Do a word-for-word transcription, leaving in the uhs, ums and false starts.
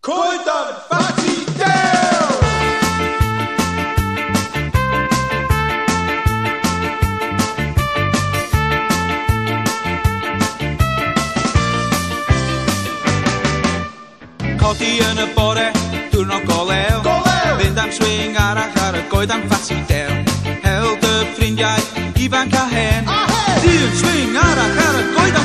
Coeden Fati Del! Codi yn y bore, diwrnod go lew, Go lew! Fynd am swing arall ar y goedan Fati Del. Hel dy ffrindiau, ifanc a hen, A hen! Dyn swing arall ar y goedan